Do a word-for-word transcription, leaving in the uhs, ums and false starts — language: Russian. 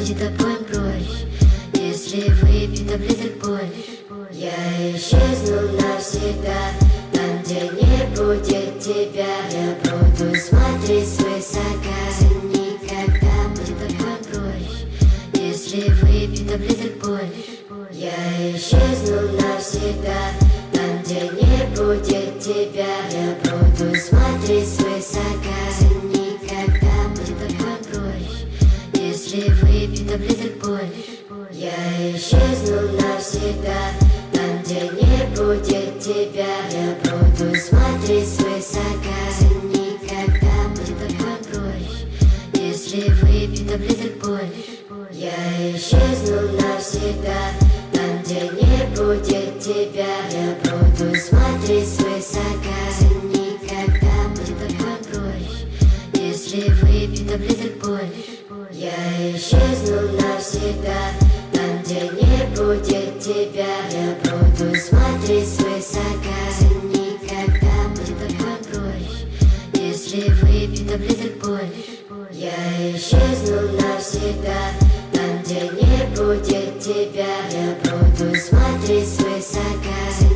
будет обоим проще, если выпить таблеток больше. Я исчезну навсегда, там, где не будет тебя. Я буду смотреть свысока, никогда будет обоим проще, если выпить таблеток больше. Я исчезну навсегда, там, где не будет тебя. Я буду смотреть свысока, никогда будет обоим проще, если выпить таблеток больше. Я исчезну навсегда, там, где не будет тебя. Я буду смотреть свысока, никогда будет обоим проще, если выпить таблеток больше. Я исчезну навсегда, там, где не будет тебя. Я буду смотреть свысока, никогда будет обоим проще, если выпить таблеток больше. Я исчезну навсегда, там, где не будет тебя. Я буду смотреть свысока, никогда будет обоим проще, если выпить таблеток больше. Я исчезну навсегда, там, где не будет тебя. Я буду смотреть свысока.